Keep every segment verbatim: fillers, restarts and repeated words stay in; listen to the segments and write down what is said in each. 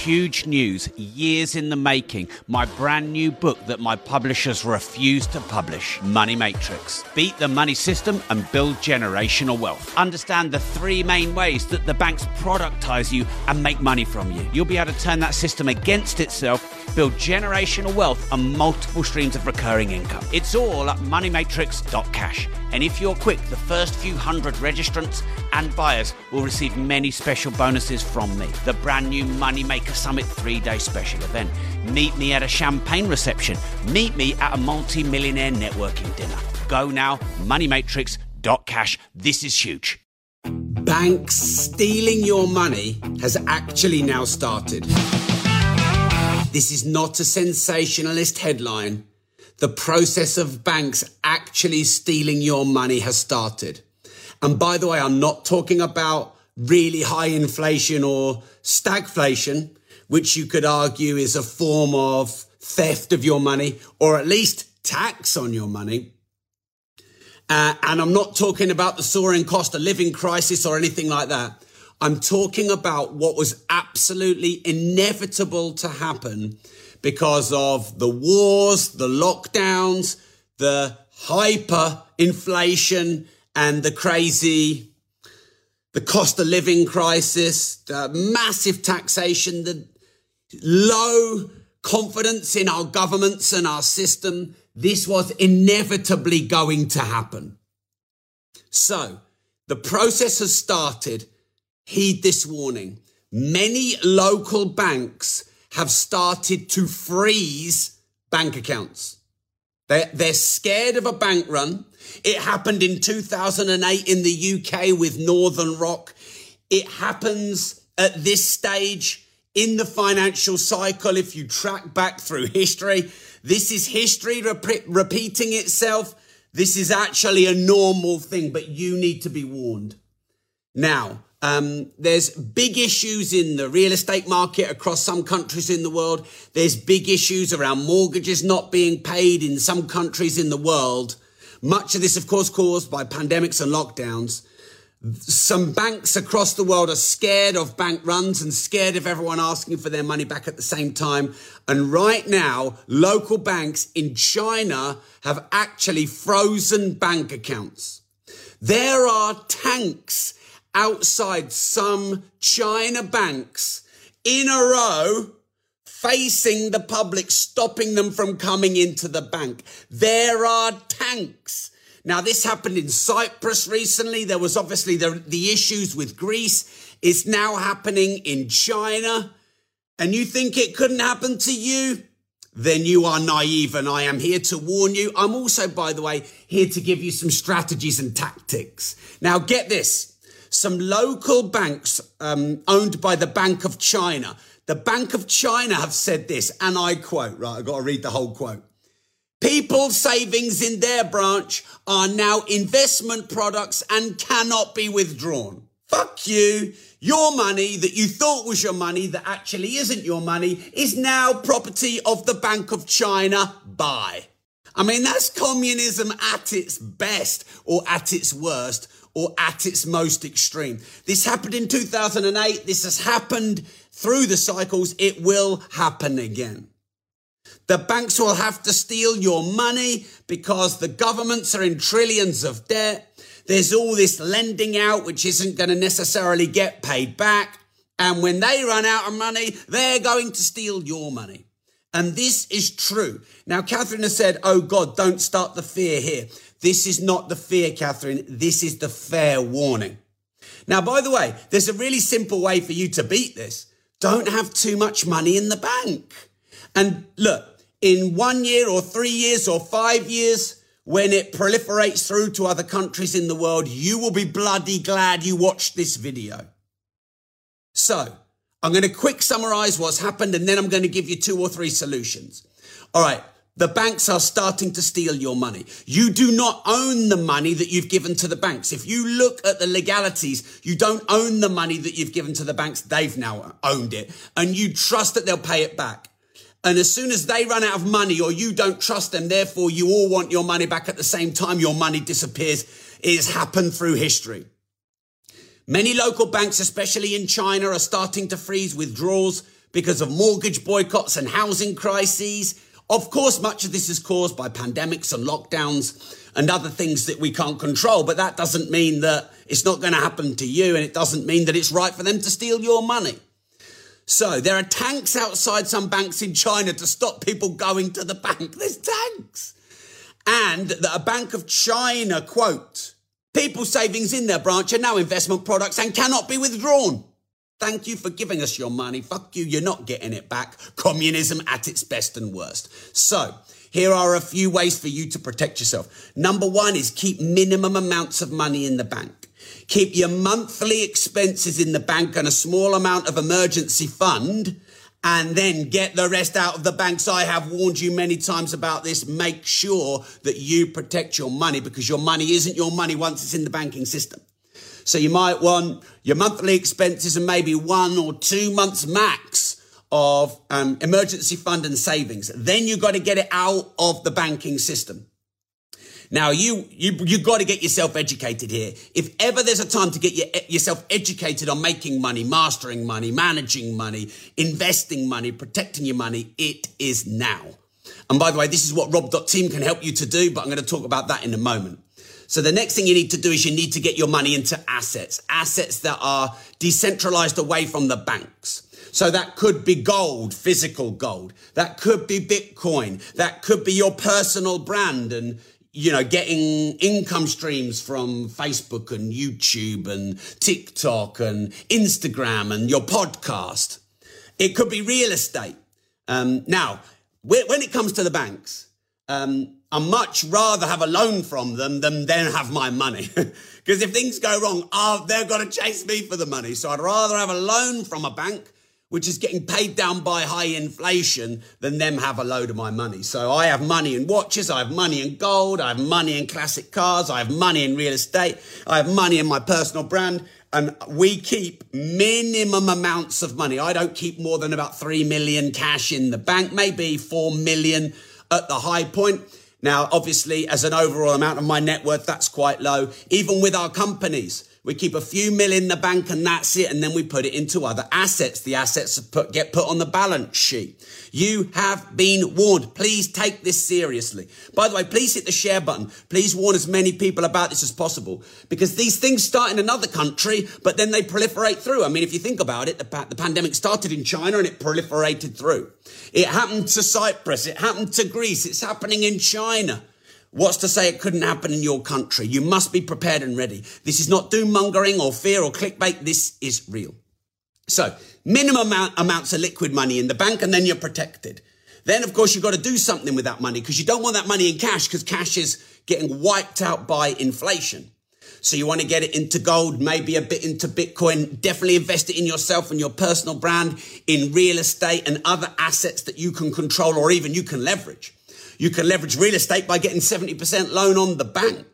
huge news, years in the making. My brand new book that my publishers refuse to publish, Money Matrix. Beat the money system and build generational wealth. Understand the three main ways that the banks productize you and make money from you. You'll be able to turn that system against itself, build generational wealth and multiple streams of recurring income. It's all at money matrix dot cash. And if you're quick, the first few hundred registrants and buyers will receive many special bonuses from me. The brand new Moneymaker Summit three-day special event. Meet me at a champagne reception. Meet me at a multi-millionaire networking dinner. Go now, money matrix dot cash. This is huge. Banks stealing your money has actually now started. This is not a sensationalist headline. The process of banks actually stealing your money has started. And by the way, I'm not talking about really high inflation or stagflation, which you could argue is a form of theft of your money, or at least tax on your money. Uh, and I'm not talking about the soaring cost of living crisis or anything like that. I'm talking about what was absolutely inevitable to happen because of the wars, the lockdowns, the hyperinflation, and the crazy, the cost of living crisis, the massive taxation, the low confidence in our governments and our system. This was inevitably going to happen. So the process has started. Heed this warning. Many local banks have started to freeze bank accounts. They're, they're scared of a bank run. It happened in two thousand eight in the U K with Northern Rock. It happens at this stage in the financial cycle. If you track back through history, this is history rep- repeating itself. This is actually a normal thing, but you need to be warned. Now, Um, there's big issues in the real estate market across some countries in the world. There's big issues around mortgages not being paid in some countries in the world. Much of this, of course, caused by pandemics and lockdowns. Some banks across the world are scared of bank runs and scared of everyone asking for their money back at the same time. And right now, local banks in China have actually frozen bank accounts. There are tanks outside some China banks in a row facing the public, stopping them from coming into the bank. There are tanks. Now, this happened in Cyprus recently. There was obviously the, the issues with Greece. It's now happening in China. And you think it couldn't happen to you? Then you are naive, and I am here to warn you. I'm also, by the way, here to give you some strategies and tactics. Now, get this. Some local banks um, owned by the Bank of China. The Bank of China have said this, and I quote, right, I've got to read the whole quote. People's savings in their branch are now investment products and cannot be withdrawn. Fuck you. Your money that you thought was your money that actually isn't your money is now property of the Bank of China. Bye. I mean, that's communism at its best or at its worst, or at its most extreme. This happened in two thousand eight. This has happened through the cycles. It will happen again. The banks will have to steal your money because the governments are in trillions of debt. There's all this lending out, which isn't going to necessarily get paid back. And when they run out of money, they're going to steal your money. And this is true. Now, Catherine has said, oh God, don't start the fear here. This is not the fear, Catherine. This is the fair warning. Now, by the way, there's a really simple way for you to beat this. Don't have too much money in the bank. And look, in one year or three years or five years, when it proliferates through to other countries in the world, you will be bloody glad you watched this video. So, I'm going to quick summarize what's happened, and then I'm going to give you two or three solutions. All right. The banks are starting to steal your money. You do not own the money that you've given to the banks. If you look at the legalities, you don't own the money that you've given to the banks. They've now owned it. And you trust that they'll pay it back. And as soon as they run out of money, or you don't trust them, therefore you all want your money back at the same time, your money disappears. It has happened through history. Many local banks, especially in China, are starting to freeze withdrawals because of mortgage boycotts and housing crises. Of course, much of this is caused by pandemics and lockdowns and other things that we can't control, but that doesn't mean that it's not going to happen to you, and it doesn't mean that it's right for them to steal your money. So there are tanks outside some banks in China to stop people going to the bank. There's tanks. And that a Bank of China, quote, people's savings in their branch are now investment products and cannot be withdrawn. Thank you for giving us your money. Fuck you, you're not getting it back. Communism at its best and worst. So here are a few ways for you to protect yourself. Number one is keep minimum amounts of money in the bank. Keep your monthly expenses in the bank and a small amount of emergency fund, and then get the rest out of the banks. I have warned you many times about this. Make sure that you protect your money, because your money isn't your money once it's in the banking system. So you might want your monthly expenses and maybe one or two months max of um, emergency fund and savings. Then you've got to get it out of the banking system. Now, you, you, you've got to get yourself educated here. If ever there's a time to get your, yourself educated on making money, mastering money, managing money, investing money, protecting your money, it is now. And by the way, this is what Rob dot team can help you to do, but I'm going to talk about that in a moment. So the next thing you need to do is you need to get your money into assets, assets that are decentralized away from the banks. So that could be gold, physical gold. That could be Bitcoin. That could be your personal brand and, you know, getting income streams from Facebook and YouTube and TikTok and Instagram and your podcast. It could be real estate. Um, now, when it comes to the banks, um, I'd much rather have a loan from them than then have my money. Because if things go wrong, oh, they've got to chase me for the money. So I'd rather have a loan from a bank, which is getting paid down by high inflation, than them have a load of my money. So I have money in watches, I have money in gold, I have money in classic cars, I have money in real estate, I have money in my personal brand, and we keep minimum amounts of money. I don't keep more than about three million cash in the bank, maybe four million at the high point. Now, obviously, as an overall amount of my net worth, that's quite low. Even with our companies, we keep a few mil in the bank and that's it. And then we put it into other assets. The assets put, get put on the balance sheet. You have been warned. Please take this seriously. By the way, please hit the share button. Please warn as many people about this as possible, because these things start in another country, but then they proliferate through. I mean, if you think about it, the, pa- the pandemic started in China and it proliferated through. It happened to Cyprus. It happened to Greece. It's happening in China. What's to say it couldn't happen in your country? You must be prepared and ready. This is not doom mongering or fear or clickbait. This is real. So minimum amount, amounts of liquid money in the bank, and then you're protected. Then, of course, you've got to do something with that money, because you don't want that money in cash, because cash is getting wiped out by inflation. So you want to get it into gold, maybe a bit into Bitcoin. Definitely invest it in yourself and your personal brand, in real estate and other assets that you can control or even you can leverage. You can leverage real estate by getting seventy percent loan on the bank.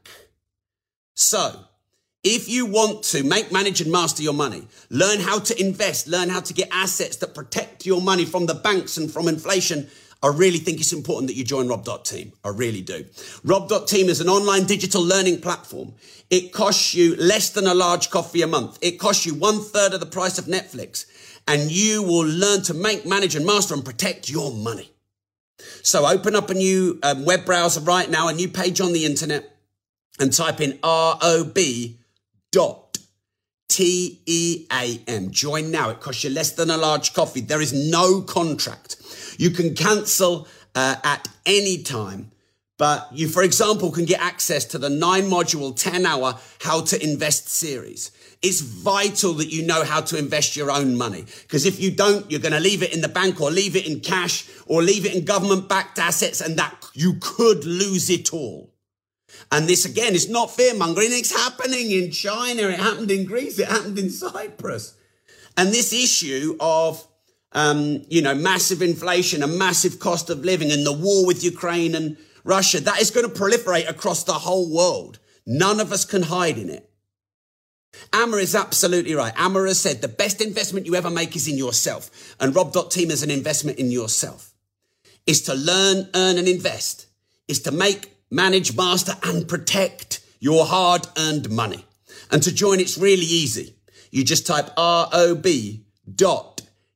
So if you want to make, manage and master your money, learn how to invest, learn how to get assets that protect your money from the banks and from inflation, I really think it's important that you join Rob dot team. I really do. Rob dot team is an online digital learning platform. It costs you less than a large coffee a month. It costs you one third of the price of Netflix, and you will learn to make, manage and master and protect your money. So open up a new um, web browser right now, a new page on the internet, and type in R O B dot T E A M. Join now. It costs you less than a large coffee. There is no contract. You can cancel uh, at any time, but you, for example, can get access to the nine module, ten hour How to Invest series. It's vital that you know how to invest your own money, because if you don't, you're going to leave it in the bank or leave it in cash or leave it in government-backed assets, and that you could lose it all. And this, again, is not fear-mongering. It's happening in China. It happened in Greece. It happened in Cyprus. And this issue of, um, you know, massive inflation and massive cost of living and the war with Ukraine and Russia, that is going to proliferate across the whole world. None of us can hide in it. Amma is absolutely right. Amma has said the best investment you ever make is in yourself. And Rob dot team is an investment in yourself. Is to learn, earn and invest. Is to make, manage, master and protect your hard-earned money. And to join, it's really easy. You just type R O B dot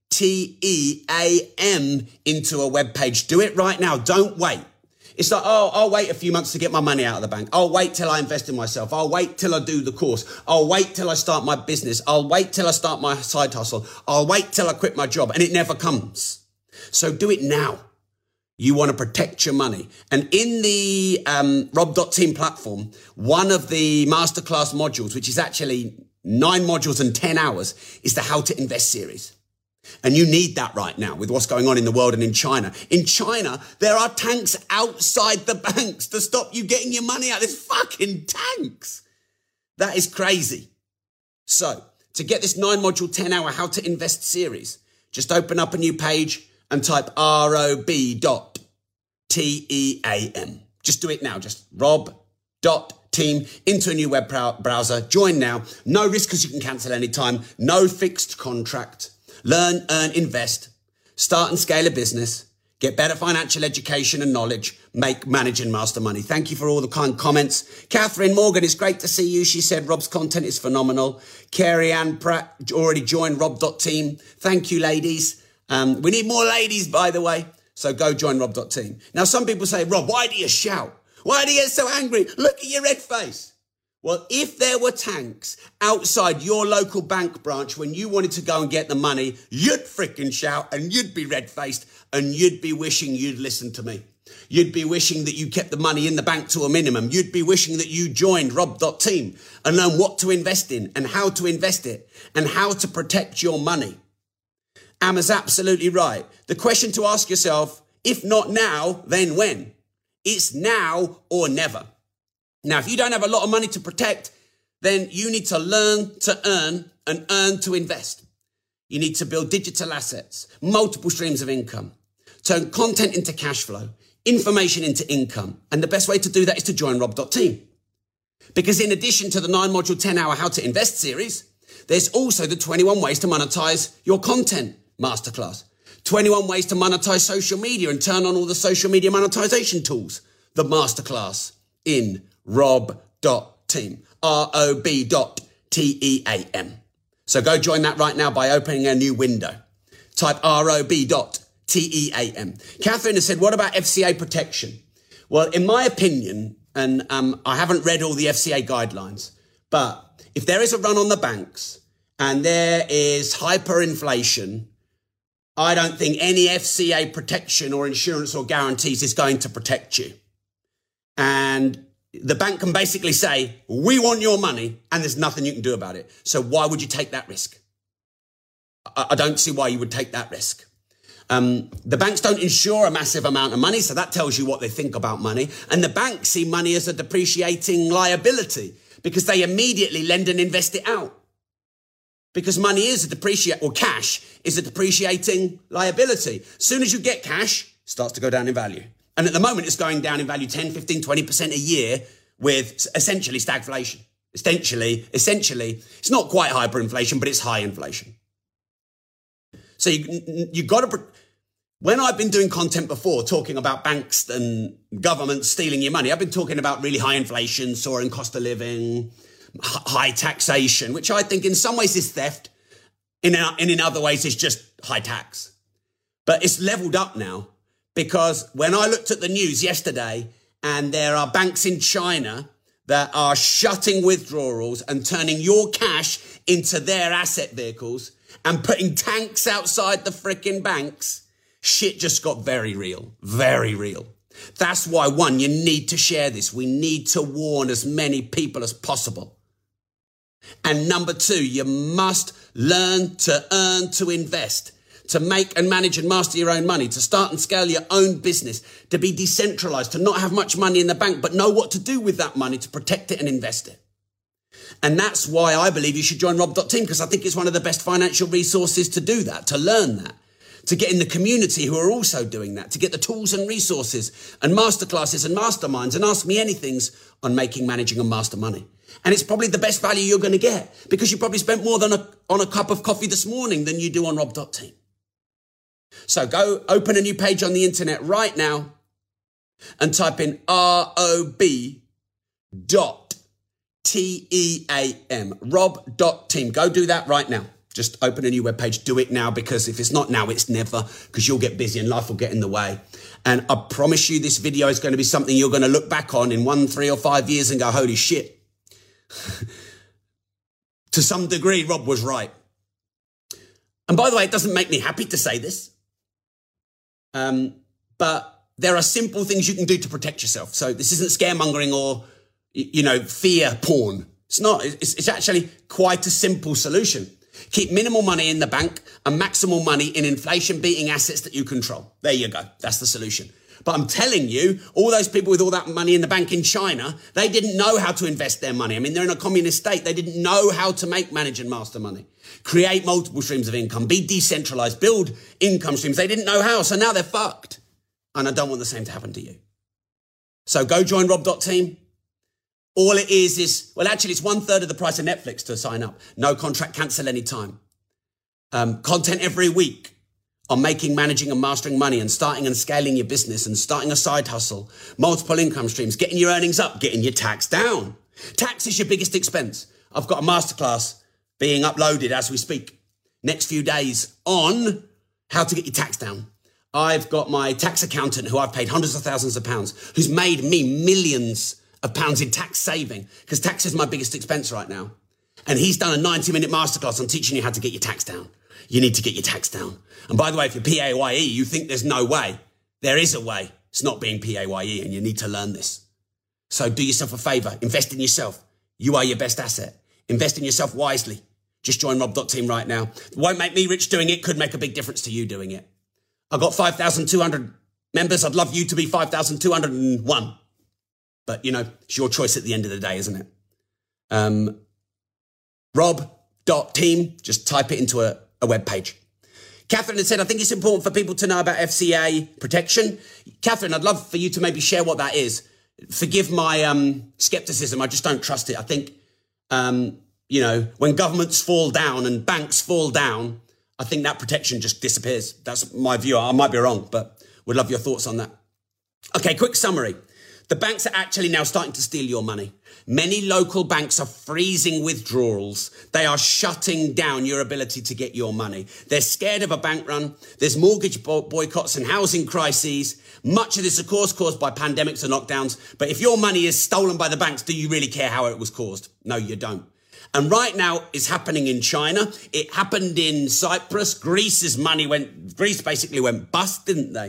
T E A M into a web page. Do it right now. Don't wait. It's like, oh, I'll wait a few months to get my money out of the bank. I'll wait till I invest in myself. I'll wait till I do the course. I'll wait till I start my business. I'll wait till I start my side hustle. I'll wait till I quit my job. And it never comes. So do it now. You want to protect your money. And in the um, Rob dot team platform, one of the masterclass modules, which is actually nine modules and ten hours, is the How to Invest series. And you need that right now with what's going on in the world and in China. In China, there are tanks outside the banks to stop you getting your money out. There's fucking tanks. That is crazy. So to get this nine module, ten hour How to Invest series, just open up a new page and type R O B dot T E A M. Just do it now. Just rob dot team into a new web browser. Join now. No risk because you can cancel anytime. No fixed contract. Learn, earn, invest. Start and scale a business. Get better financial education and knowledge. Make, manage and master money. Thank you for all the kind comments. Catherine Morgan, it's great to see you. She said Rob's content is phenomenal. Carrie Ann Pratt already joined Rob dot team. Thank you, ladies. Um, we need more ladies, by the way. So go join Rob dot team. Now, some people say, Rob, why do you shout? Why do you get so angry? Look at your red face. Well, if there were tanks outside your local bank branch when you wanted to go and get the money, you'd freaking shout and you'd be red-faced and you'd be wishing you'd listened to me. You'd be wishing that you kept the money in the bank to a minimum. You'd be wishing that you joined Rob dot team and learn what to invest in and how to invest it and how to protect your money. Emma's absolutely right. The question to ask yourself, if not now, then when? It's now or never. Now, if you don't have a lot of money to protect, then you need to learn to earn and earn to invest. You need to build digital assets, multiple streams of income, turn content into cash flow, information into income. And the best way to do that is to join Rob dot team. Because in addition to the nine module, ten hour How to Invest series, there's also the twenty-one ways to monetize your content masterclass, twenty-one ways to monetize social media and turn on all the social media monetization tools, the masterclass in Rob dot team, R O B dot T E A M. So go join that right now by opening a new window. Type R O B dot T E A M. Catherine has said, what about F C A protection? Well, in my opinion, and um, I haven't read all the F C A guidelines, but if there is a run on the banks and there is hyperinflation, I don't think any F C A protection or insurance or guarantees is going to protect you. And the bank can basically say, we want your money, and there's nothing you can do about it. So why would you take that risk? I, I don't see why you would take that risk. Um, the banks don't insure a massive amount of money, so that tells you what they think about money. And the banks see money as a depreciating liability because they immediately lend and invest it out. Because money is a depreciate, or cash is a depreciating liability. As soon as you get cash, it starts to go down in value. And at the moment, it's going down in value ten, fifteen, twenty percent a year with essentially stagflation. Essentially, essentially, it's not quite hyperinflation, but it's high inflation. So you, you got to, when I've been doing content before, talking about banks and governments stealing your money, I've been talking about really high inflation, soaring cost of living, high taxation, which I think in some ways is theft, and in other ways is just high tax. But it's leveled up now. Because when I looked at the news yesterday and there are banks in China that are shutting withdrawals and turning your cash into their asset vehicles and putting tanks outside the frickin' banks, shit just got very real, very real. That's why, one, you need to share this. We need to warn as many people as possible. And number two, you must learn to earn to invest, to make and manage and master your own money, to start and scale your own business, to be decentralized, to not have much money in the bank, but know what to do with that money to protect it and invest it. And that's why I believe you should join Rob dot team, because I think it's one of the best financial resources to do that, to learn that, to get in the community who are also doing that, to get the tools and resources and masterclasses and masterminds and ask me anythings on making, managing and master money. And it's probably the best value you're going to get because you probably spent more than a, on a cup of coffee this morning than you do on Rob dot team. So go open a new page on the internet right now and type in R O B dot T E A M, Rob dot team. Go do that right now. Just open a new webpage, do it now, because if it's not now, it's never, because you'll get busy and life will get in the way. And I promise you this video is going to be something you're going to look back on in one, three or five years and go, holy shit. To some degree, Rob was right. And by the way, it doesn't make me happy to say this. Um, but there are simple things you can do to protect yourself. So this isn't scaremongering or, you know, fear porn. It's not. It's, it's actually quite a simple solution. Keep minimal money in the bank and maximal money in inflation-beating assets that you control. There you go. That's the solution. But I'm telling you, all those people with all that money in the bank in China, they didn't know how to invest their money. I mean, they're in a communist state. They didn't know how to make, manage and master money. Create multiple streams of income. Be decentralized. Build income streams. They didn't know how, so now they're fucked. And I don't want the same to happen to you. So go join rob dot team. All it is is, well, actually, it's one third of the price of Netflix to sign up. No contract, cancel anytime. Um, content every week on making, managing and mastering money and starting and scaling your business and starting a side hustle, multiple income streams, getting your earnings up, getting your tax down. Tax is your biggest expense. I've got a masterclass being uploaded as we speak next few days on how to get your tax down. I've got my tax accountant who I've paid hundreds of thousands of pounds, who's made me millions of pounds in tax saving, because tax is my biggest expense right now. And he's done a ninety minute masterclass on teaching you how to get your tax down. You need to get your tax down. And by the way, if you're P A Y E, you think there's no way. There is a way. It's not being P A Y E, and you need to learn this. So do yourself a favor. Invest in yourself. You are your best asset. Invest in yourself wisely. Just join rob dot team right now. It won't make me rich doing it. Could make a big difference to you doing it. I've got five thousand two hundred members. I'd love you to be five thousand two hundred one. But, you know, it's your choice at the end of the day, isn't it? Um, rob dot team, just type it into a, a web page. Catherine had said, I think it's important for people to know about F C A protection. Catherine, I'd love for you to maybe share what that is. Forgive my um, skepticism. I just don't trust it. I think, um, you know, when governments fall down and banks fall down, I think that protection just disappears. That's my view. I might be wrong, but would love your thoughts on that. Okay, quick summary. The banks are actually now starting to steal your money. Many local banks are freezing withdrawals. They are shutting down your ability to get your money. They're scared of a bank run. There's mortgage boycotts and housing crises. Much of this, of course, caused by pandemics and lockdowns. But if your money is stolen by the banks, do you really care how it was caused? No, you don't. And right now it's happening in China. It happened in Cyprus. Greece's money went, Greece basically went bust, didn't they?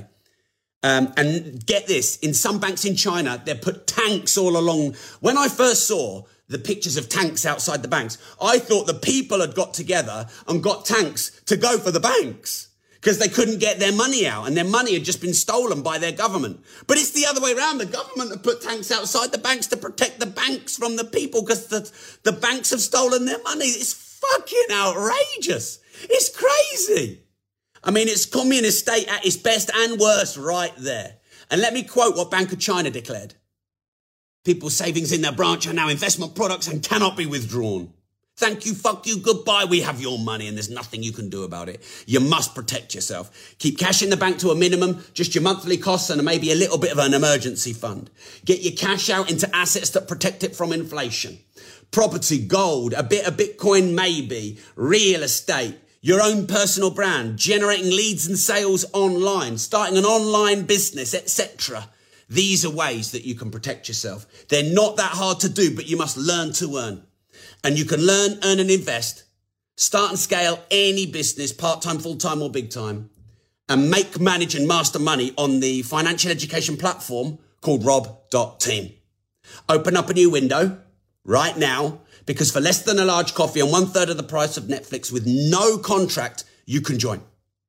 Um, and get this, in some banks in China, they put tanks all along. When I first saw the pictures of tanks outside the banks, I thought the people had got together and got tanks to go for the banks because they couldn't get their money out and their money had just been stolen by their government. But it's the other way around. The government have put tanks outside the banks to protect the banks from the people because the, the banks have stolen their money. It's fucking outrageous. It's crazy. I mean, it's communist state at its best and worst right there. And let me quote what Bank of China declared. People's savings in their branch are now investment products and cannot be withdrawn. Thank you, fuck you, goodbye. We have your money and there's nothing you can do about it. You must protect yourself. Keep cash in the bank to a minimum, just your monthly costs and maybe a little bit of an emergency fund. Get your cash out into assets that protect it from inflation. Property, gold, a bit of Bitcoin maybe, real estate. Your own personal brand, generating leads and sales online, starting an online business, et cetera. These are ways that you can protect yourself. They're not that hard to do, but you must learn to earn. And you can learn, earn and invest, start and scale any business, part-time, full-time or big time, and make, manage and master money on the financial education platform called rob dot team. Open up a new window right now, because for less than a large coffee and one third of the price of Netflix with no contract, you can join.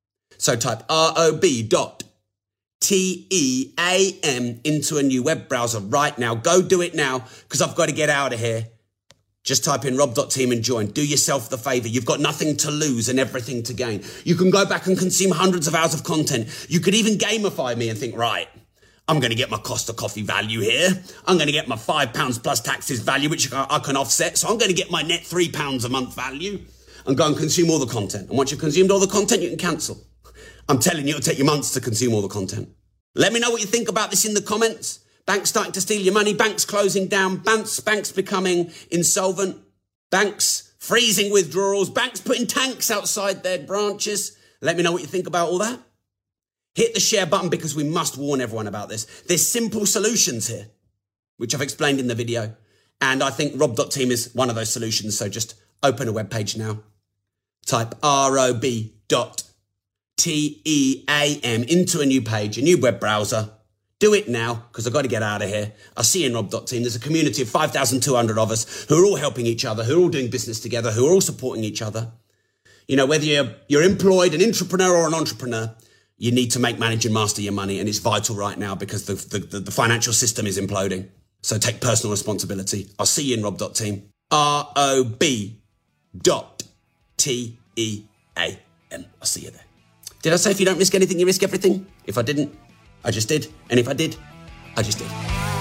So type rob dot team into a new web browser right now. Go do it now, because I've got to get out of here. Just type in rob dot team and join. Do yourself the favor. You've got nothing to lose and everything to gain. You can go back and consume hundreds of hours of content. You could even gamify me and think, right, I'm going to get my cost of coffee value here. I'm going to get my five pounds plus taxes value, which I can offset. So I'm going to get my net three pounds a month value and go and consume all the content. And once you've consumed all the content, you can cancel. I'm telling you, it'll take you months to consume all the content. Let me know what you think about this in the comments. Banks starting to steal your money. Banks closing down. Banks, banks becoming insolvent. Banks freezing withdrawals, banks putting tanks outside their branches. Let me know what you think about all that. Hit the share button because we must warn everyone about this. There's simple solutions here, which I've explained in the video. And I think rob dot team is one of those solutions. So just open a web page now. Type R O B dot T E A M into a new page, a new web browser. Do it now, because I've got to get out of here. I'll see you in rob dot team. There's a community of five thousand two hundred of us who are all helping each other, who are all doing business together, who are all supporting each other. You know, whether you're, you're employed, an intrapreneur or an entrepreneur, you need to make, manage and master your money. And it's vital right now because the, the, the, the financial system is imploding. So take personal responsibility. I'll see you in rob dot team. R O B dot T E A M. I'll see you there. Did I say if you don't risk anything, you risk everything? If I didn't, I just did. And if I did, I just did.